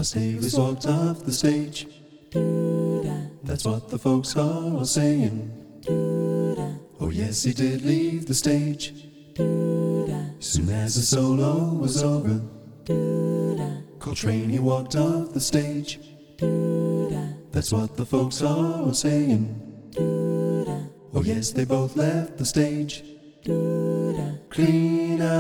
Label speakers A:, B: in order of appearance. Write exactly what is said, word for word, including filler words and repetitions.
A: Miles Davis walked off the stage. That's what the folks are all saying. Oh yes, he did leave the stage. Soon as the solo was over, Coltrane, he walked off the stage. That's what the folks are all saying. Oh yes, they both left the stage. Clean out.